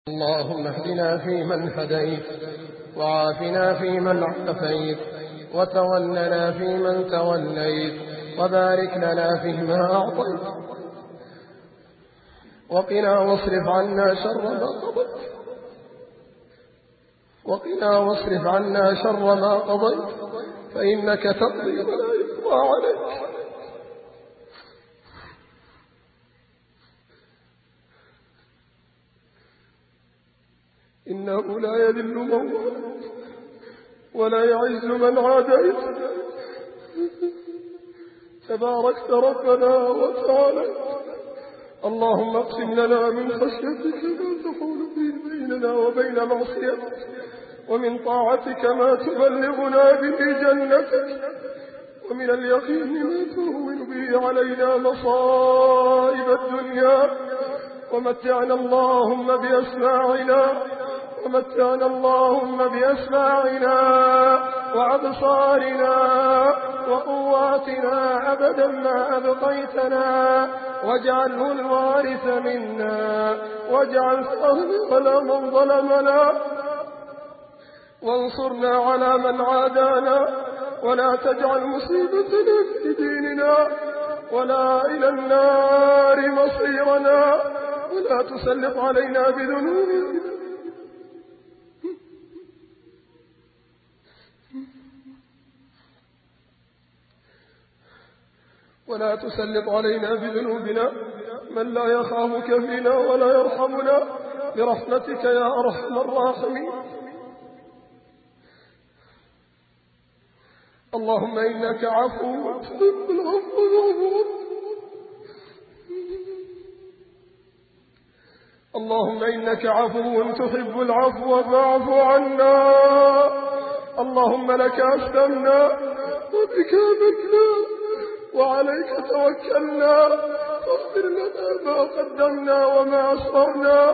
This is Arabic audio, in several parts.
اللهم اهدنا فيمن هديت، وعافنا فيمن عافيت، وتولنا فيمن توليت، وبارك لنا فيما أعطيت، وقنا واصرف عنا شر ما قضيت، وقنا واصرف عنا شر ما قضيت، فإنك تقضي ولا يقضى عليك، إنه لا يذل من واليت ولا يعز من عاديت، تباركت ربنا وتعاليت. اللهم اقسم لنا من خشيتك ما تحول به بيننا وبين معصيتك، ومن طاعتك ما تبلغنا به جنتك، ومن اليقين ما تهون به علينا مصائب الدنيا، ومتعنا اللهم بأسماعنا وأبصارنا وقواتنا أبدا ما أبقيتنا، واجعله الوارث منا، واجعل ثأرنا من ظلمنا، وانصرنا على من عادانا، ولا تجعل مصيبتنا في ديننا، ولا إلى النار مصيرنا، ولا تسلط علينا بذنوبنا من لا يخافك فينا ولا يرحمنا، برحمتك يا أرحم الراحمين. اللهم إنك عفو تحب العفو، اللهم إنك عفو تحب العفو فاعف عنا. اللهم لك أسلمنا وبك آمنا وعليك توكلنا، فاغفر لنا ما قدمنا وما أسررنا،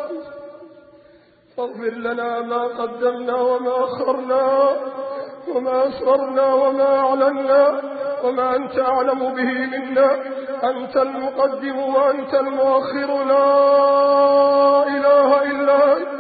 فاغفر لنا ما قدمنا وما أخرنا، وما أسررنا وما أعلنا، وما أنت أعلم به منا، أنت المقدم وأنت المؤخر، لا إله إلا أنت.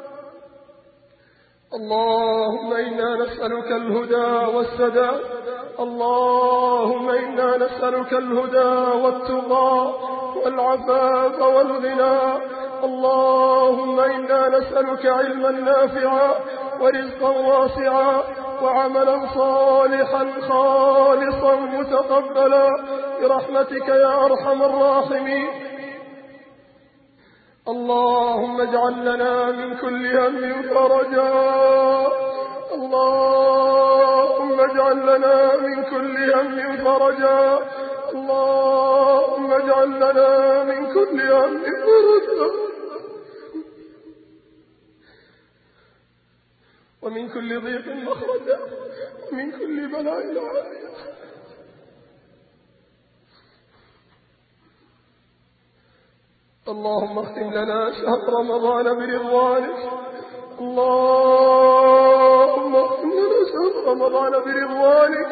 اللهم إنا نسألك الهدى والسداد، اللهم إنا نسألك الهدى والتقى والعفاف والغنى، اللهم إنا نسألك علما نافعا ورزقا واسعا وعملا صالحا خالصا متقبلا، برحمتك يا أرحم الراحمين. اللهم اجعل لنا من كل هم فرجا، اللهم اجعل لنا من كل هم فرجا، اللهم اجعل لنا من كل هم فرجا، ومن كل ضيق مخرجا، ومن كل بلاء عافية. اللهم اختم لنا شهر رمضان برضوانك، اللهم اختم لنا شهر رمضان برضوانك،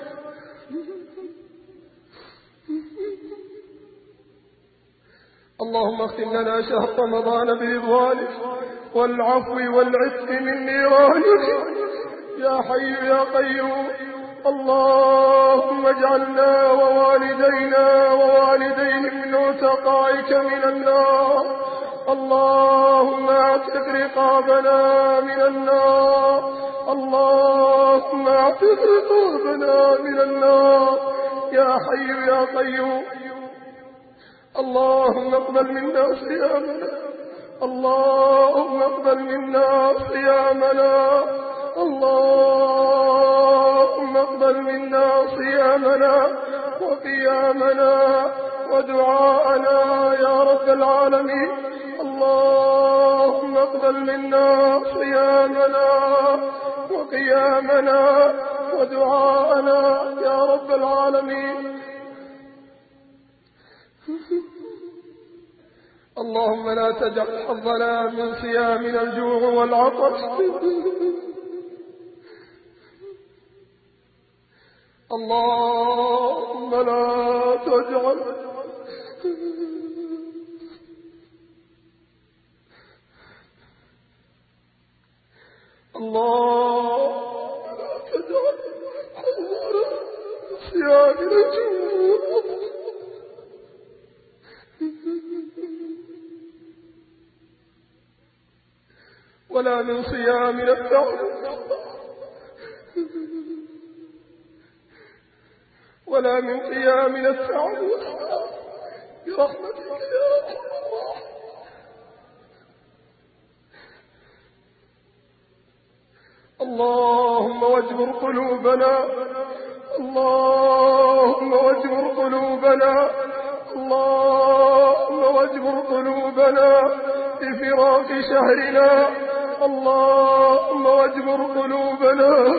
اللهم اختم لنا شهر رمضان برضوانك والعفو والعتق من نيرانك، يا حي يا قيوم. اللهم اجعلنا ووالدينا ووالديهم من عتقائك من النار، اللهم اعتق رقابنا من النار، اللهم اعتق رقابنا من النار، يا حي يا قيوم. اللهم اقبل منا صيامنا، اللهم اقبل منا صيامنا، اللهم اقبل منا صيامنا وقيامنا ودعاءنا يا رب العالمين. اللهم اقبل منا صيامنا وقيامنا ودعاءنا يا رب العالمين. اللهم لا تجعل حظنا من صيامنا الجوع والعطش، اللهم لا تجعل الله لا تجعل حضور صيامنا جمهور ولا من صيامنا التعبد ولا من قيامنا التعبد برحمتك يا أرحم الراحمين. اللهم واجبر قلوبنا اللهم واجبر قلوبنا اللهم واجبر قلوبنا بفراق شهرنا اللهم واجبر قلوبنا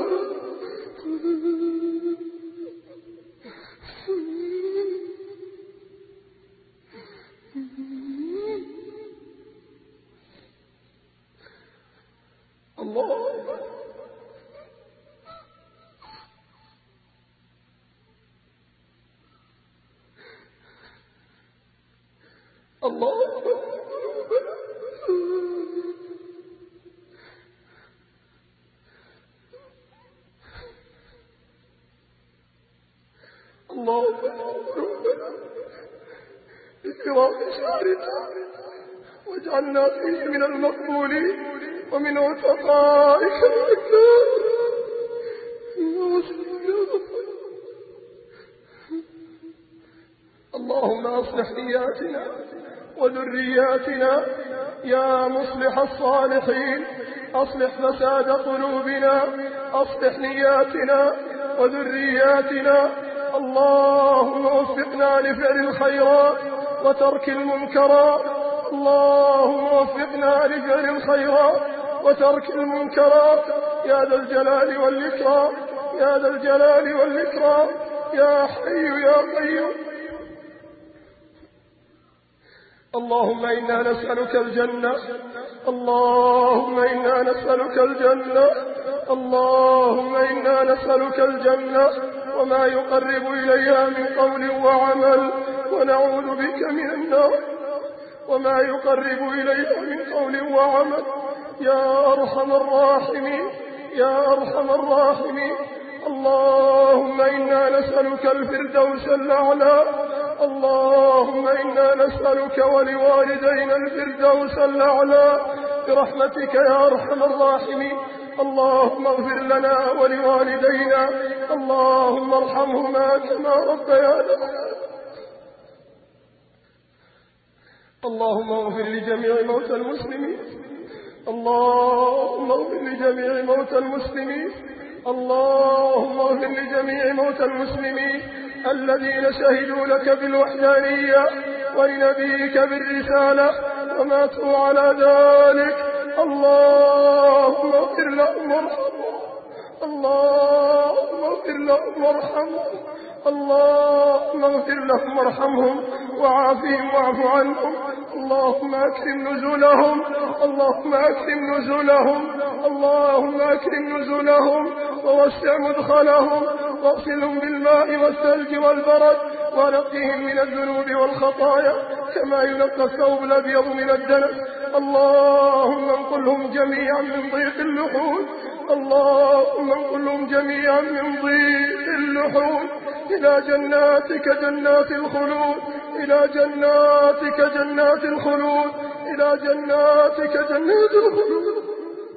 واجعلنا فيه من المقبولين ومن عتقائك اللهم أصلح نياتنا وذرياتنا يا مصلح الصالحين. أصلح فساد قلوبنا أصلح نياتنا وذرياتنا. اللهم وفقنا لفعل الخيرات وترك المنكرات اللهم وفقنا لفعل الخيرات وترك المنكرات يا ذا الجلال والإكرام يا ذا الجلال والإكرام يا حي يا قيوم. اللهم إنا نسألك الجنة اللهم إنا نسألك الجنة اللهم إنا نسألك الجنة وما يقرب إليها من قول وعمل ونعوذ بك من النار وما يقرب إليها من قول وعمل يا أرحم الراحمين يا أرحم الراحمين. اللهم إنا نسألك الفردوس الأعلى اللهم إنا نسألك ولوالدينا الفردوس الأعلى برحمتك يا أرحم الراحمين. اللهم اغفر لنا ولوالدينا اللهم ارحمهما كما ربيانا. اللهم اغفر لجميع موتى المسلمين اللهم اغفر لجميع موتى المسلمين اللهم اغفر لجميع موتى المسلمين الذين شهدوا لك بالوحدانية ولنبيك بالرسالة وماتوا على ذلك. اللهم اغفر لهم وارحمهم اللهم اغفر لهم وارحمهم اللهم اغفر لهم وارحمهم وعافهم واعف عنهم. اللهم أكرم نزلهم اللهم أكرم نزلهم اللهم أكرم نزلهم ووسع مدخلهم واغسلهم بالماء والثلج والبرد ونقهم من الذنوب والخطايا كما ينقى الثوب الأبيض من الدنس. اللهم انقلهم جميعا من ضيق اللحود اللهم انقلهم جميعا من ضيق اللحود إلى جناتك جنات الخلود إلى جناتك جنات الخلود إلى جناتك جنات الخلود.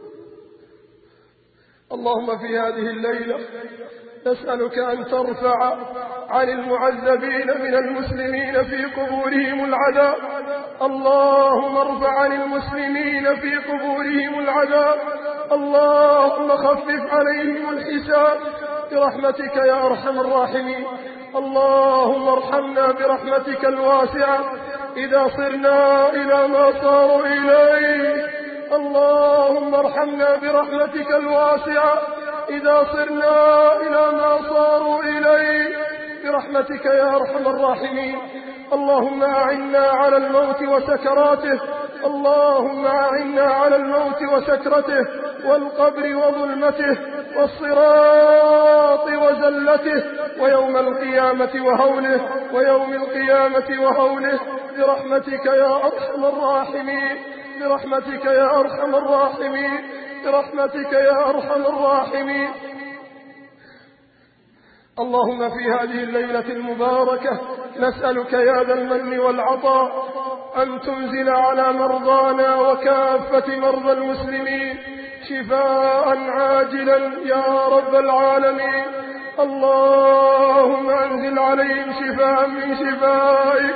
اللهم في هذه الليلة نسألك أن ترفع عن المعذبين من المسلمين في قبورهم العذاب. اللهم ارفع عن المسلمين في قبورهم العذاب. اللهم خفف عليهم الحساب برحمتك يا أرحم الراحمين. اللهم ارحمنا برحمتك الواسعة إذا صرنا إلى ما صاروا إليه. اللهم ارحمنا برحمتك الواسعة إذا صرنا إلى ما صاروا إليه برحمتك يا أرحم الراحمين. اللهم أعنا على الموت وسكراته اللهم أعنا على الموت وسكرته والقبر وظلمته والصراط وزلته ويوم القيامة وهوله ويوم القيامة وهوله برحمتك يا أرحم الراحمين برحمتك يا أرحم الراحمين برحمتك يا أرحم الراحمين. اللهم في هذه الليلة المباركة نسألك يا ذا المن والعطاء أن تنزل على مرضانا وكافة مرضى المسلمين شفاء عاجلا يا رب العالمين. اللهم أنزل عليهم شفاء من شفائك،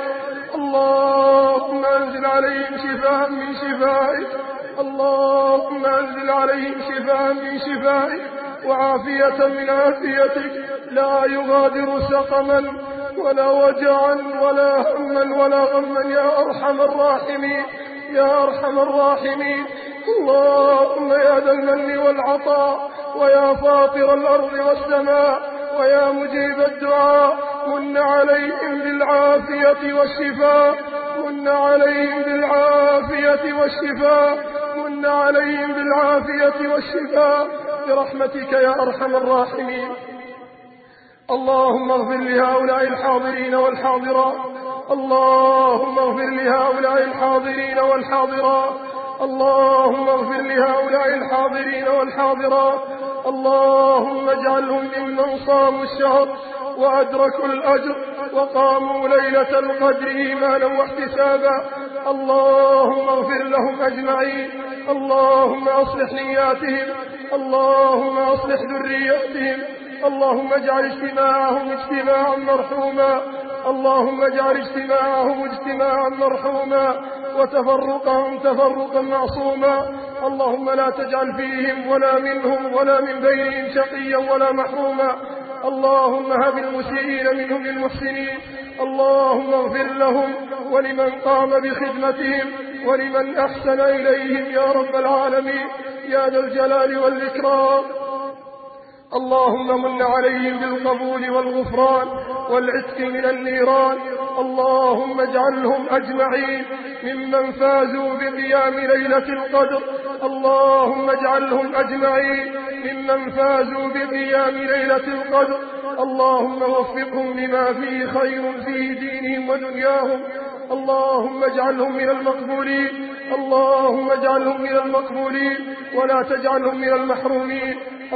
اللهم أنزل عليهم شفاء من شفائك، اللهم أنزل عليهم شفاء من شفائك وعافية من عافيتك لا يغادر سقما ولا وجعا ولا هما ولا غما يا أرحم الراحمين يا أرحم الراحمين. اللهم يا ذا المن والعطاء ويا فاطر الأرض والسماء ويا مجيب الدعاء من عليهم بالعافية والشفاء، من عليهم بالعافية والشفاء، من عليهم بالعافية والشفاء برحمتك يا أرحم الراحمين. اللهم اغفر لهؤلاء الحاضرين والحاضرات، اللهم اغفر لهؤلاء الحاضرين والحاضرات، اللهم اغفر لهؤلاء الحاضرين والحاضرات، اللهم اجعلهم ممن صاموا الشهر وأدركوا الأجر وقاموا ليلة القدر إيمانا واحتسابا. اللهم اغفر لهم أجمعين، اللهم أصلح نياتهم، اللهم أصلح ذرياتهم، اللهم اجعل اجتماعهم اجتماعا مرحوما، اللهم اجعل اجتماعهم اجتماعا مرحوما وتفرقهم تفرقا معصوما. اللهم لا تجعل فيهم ولا منهم ولا من بينهم شقيا ولا محروما. اللهم هب المسيئين منهم للمحسنين، اللهم اغفر لهم ولمن قام بخدمتهم ولمن أحسن إليهم يا رب العالمين يا ذا الجلال والإكرام. اللهم من عليهم بالقبول والغفران والعتق من النيران. اللهم اجعلهم أجمعين ممن فازوا بقيام ليلة القدر، اللهم اجعلهم أجمعين ممن فازوا بقيام ليلة القدر. اللهم وفقهم لما فيه خير في دينهم ودنياهم، اللهم اجعلهم من المقبولين، اللهم اجعلهم من المقبولين ولا تجعلهم من المحرومين.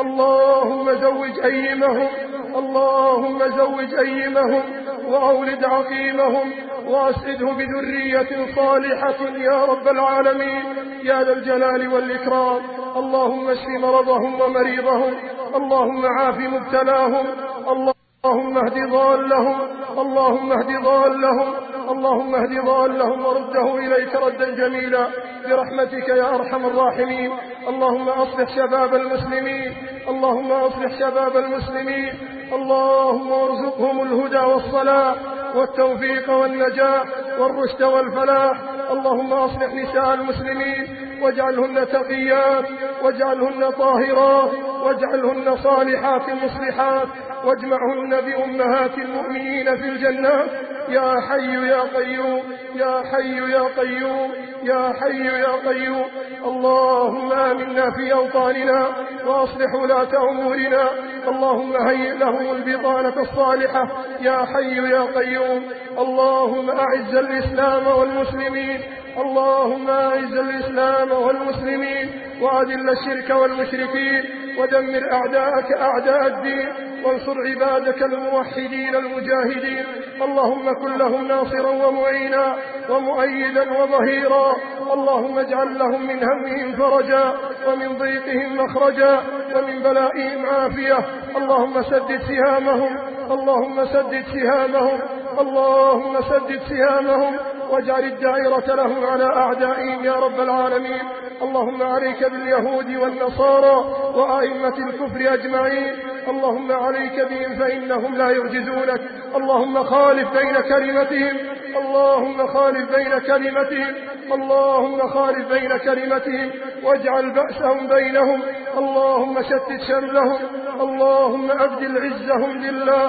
اللهم زوج أيمهم، اللهم زوج أيمهم وأولد عقيمهم وأسعده بذرية صالحة يا رب العالمين يا ذا الجلال والإكرام. اللهم اشف مرضهم ومريضهم، اللهم عاف مبتلاهم، اللهم اهد ضالهم، اللهم اهد ضالهم، اللهم اهد ضالهم ورده إليك ردا جميلا برحمتك يا أرحم الراحمين. اللهم أصلح شباب المسلمين، اللهم أصلح شباب المسلمين، اللهم ارزقهم الهدى والصلاح والتوفيق والنجاح والرشد والفلاح. اللهم أصلح نساء المسلمين واجعلهن تقيات واجعلهن طاهرات واجعلهن صالحات مصلحات واجمعهن بأمهات المؤمنين في الجنات يا حي يا قيوم يا حي يا قيوم يا حي يا قيوم. اللهم آمنا في أوطاننا وأصلح ولاة أمورنا، اللهم هيئ لهم البطانة الصالحة يا حي يا قيوم. اللهم أعز الإسلام والمسلمين، اللهم أعز الإسلام والمسلمين وأذل الشرك والمشركين ودمر أعداءك أعداء الدين وانصر عبادك الموحدين المجاهدين. اللهم كن لهم ناصرا ومعينا ومؤيدا وظهيرا، اللهم اجعل لهم من همهم فرجا ومن ضيقهم مخرجا ومن بلائهم عافية. اللهم سدد سهامهم، اللهم سدد سهامهم، اللهم سدد سهامهم واجعل الدائرة لهم على أعدائهم يا رب العالمين. اللهم عليك باليهود والنصارى وأئمة الكفر أجمعين، اللهم عليك بهم فإنهم لا يعجزونك. اللهم خالف بين كلمتهم، اللهم خالف بين كلمتهم، اللهم خالف بين كلمتهم واجعل بأسهم بينهم. اللهم شتت شملهم، اللهم أبدل عزهم لله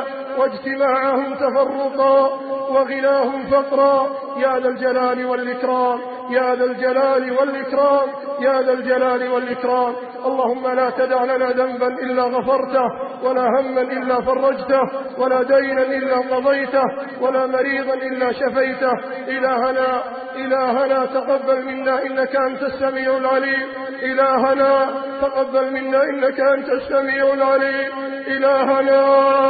واجتماعهم تفرقا وغناهم فقرا يا ذا الجلال والإكرام. يا ذا الجلال والإكرام يا ذا الجلال والإكرام. اللهم لا تدع لنا ذنبا إلا غفرته، ولا هما إلا فرجته، ولا دينا إلا قضيته، ولا مريضا إلا شفيته. إلهنا تقبل منا إنك أنت السميع العليم. إلهنا تقبل منا إنك أنت السميع العليم. إلهنا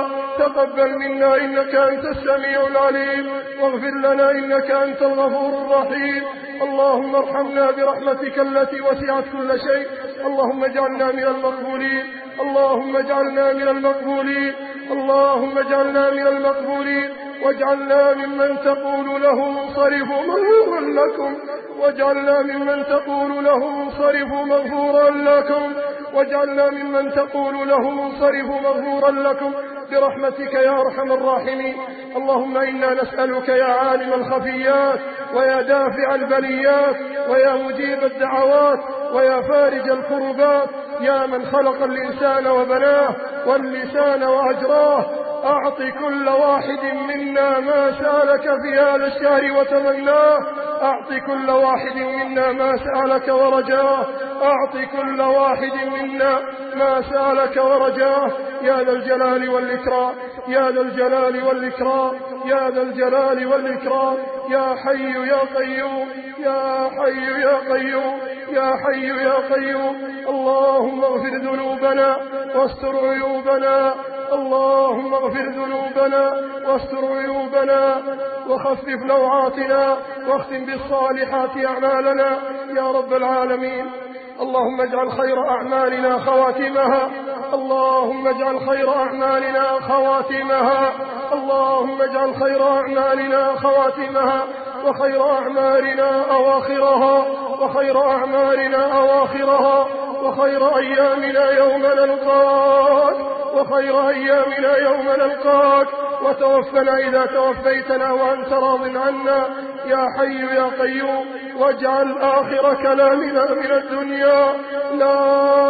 تقبل منا إنك أنت السميع العليم، واغفر لنا إنك أنت الغفور الرحيم. اللهم ارحمنا برحمتك التي وسعت كل شيء. اللهم اجعلنا من المقبولين. اللهم اجعلنا من المقبولين. اللهم اجعلنا من المقبولين، واجعلنا ممن تقول له انصرف مغفورا لكم. واجعلنا ممن تقول له انصرف مغفورا لكم. واجعلنا ممن تقول له انصرف مغفورا لكم برحمتك يا أرحم الراحمين. اللهم إنا نسألك يا عالم الخفيات، ويا دافع البليات، ويا مجيب الدعوات، ويا فارج الكربات، يا من خلق الإنسان وبناه واللسان وأجراه، أعط كل واحد منا ما سألك في هذا الشهر وتمناه. أعط كل واحد منا ما سألك ورجاه. أعط كل واحد منا ما سألك ورجاه يا ذا الجلال والإكرام يا ذا الجلال والإكرام يا ذا الجلال والإكرام. يا حي يا قيوم يا حي يا قيوم يا حي يا قيوم. اللهم اغفر ذنوبنا واستر عيوبنا. اللهم اغفر ذنوبنا واستر عيوبنا وخفف لوعاتنا واختم بالصالحات أعمالنا يا رب العالمين. اللهم اجعل خير أعمالنا خواتمها. اللهم اجعل خير أعمالنا خواتمها. اللهم اجعل خير أعمالنا خواتمها، وخير أعمالنا أواخرها، وخير أعمالنا أواخرها، وخير أيامنا يوم نلقاك، وخير أيامنا يوم نلقاك. وتوفنا إذا توفيتنا وأنت راض عنا يا حي يا قيوم. واجعل آخر كلامنا من الدنيا لا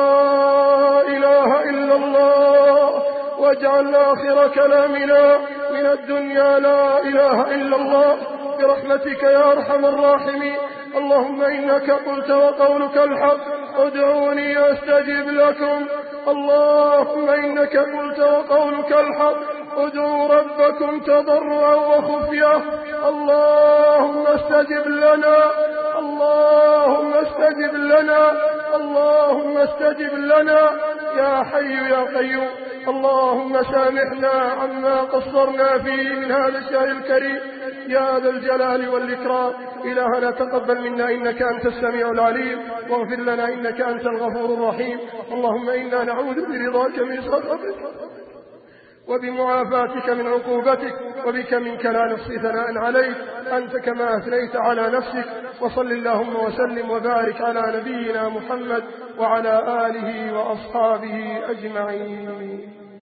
إله إلا الله. واجعل آخر كلامنا من الدنيا لا إله إلا الله برحمتك يا أرحم الراحمين. اللهم إنك قلت وقولك الحق ادعوني أستجب لكم. اللهم إنك قلت وقولك الحق ادعوا ربكم تضرعا وخفية. اللهم استجب لنا. اللهم استجب لنا. اللهم استجب لنا يا حي يا قيوم. اللهم سامحنا عما قصرنا فيه من هذا الشهر الكريم يا ذا الجلال والإكرام. إلهنا تقبل منا إنك أنت السميع العليم، واغفر لنا إنك أنت الغفور الرحيم. اللهم إنا نعوذ برضاك من سخطك، وبمعافاتك من عقوبتك، وبك منك لا نحصي ثناء عليك أنت كما أثنيت على نفسك. وصل اللهم وسلم وبارك على نبينا محمد وعلى آله وأصحابه أجمعين.